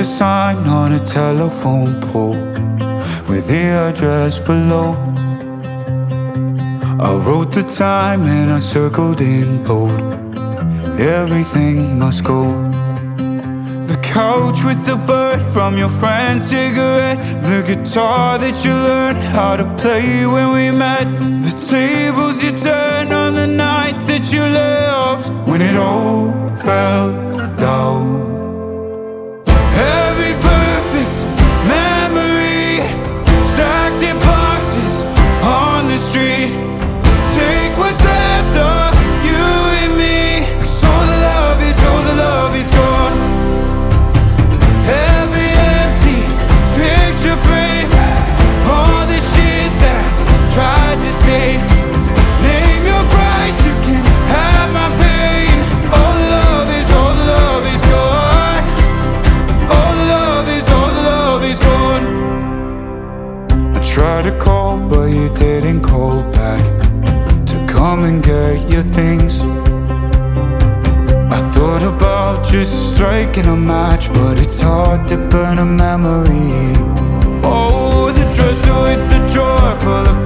sign on a telephone pole with the address below. I wrote the time and I circled in bold. Everything must go. The couch with the bird from your friend's cigarette, the guitar that you learned how to play when we met, the tables you turned on the night that you left, when it all fell down. Every perfect memory stacked in boxes on the street. Take what's left of you and me, 'cause all the love is gone. Every empty picture frame, all the shit that I tried to save. Name your price, you can have my pain. All the love is gone. All the love is gone. I tried to call, but you didn't call back to come and get your things. I thought about just striking a match, but it's hard to burn a memory. Oh, the dresser with the drawer full of